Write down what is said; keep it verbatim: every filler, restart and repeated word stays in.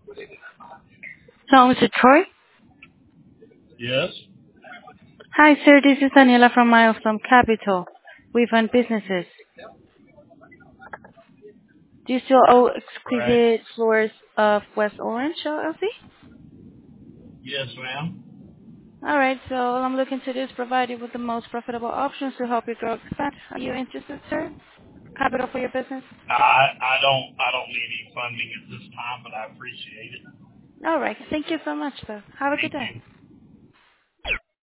Hello, Mister Troy. Yes. Hi, sir. This is Daniela from Milestone Capital. We fund businesses. Do you still owe Right. Exquisite Floors of West Orange, L L C? Yes, ma'am. All right. So all I'm looking to do is provide you with the most profitable options to help you grow and expand. Are you interested, sir? Capital for your business? I I don't I don't need any funding at this time, but I appreciate it. All right. Thank you so much, sir. Have a good Thank day. you.